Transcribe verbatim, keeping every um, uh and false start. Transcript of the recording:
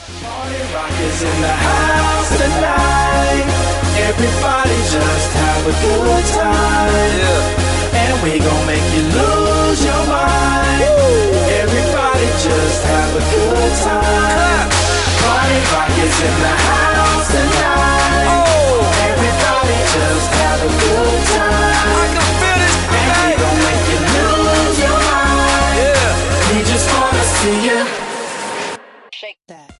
Party Rock is in the house tonight. Everybody just have a good time. Yeah. And we gon' make you lose your mind. Woo. Everybody just have a good time. Party Rock is in the house.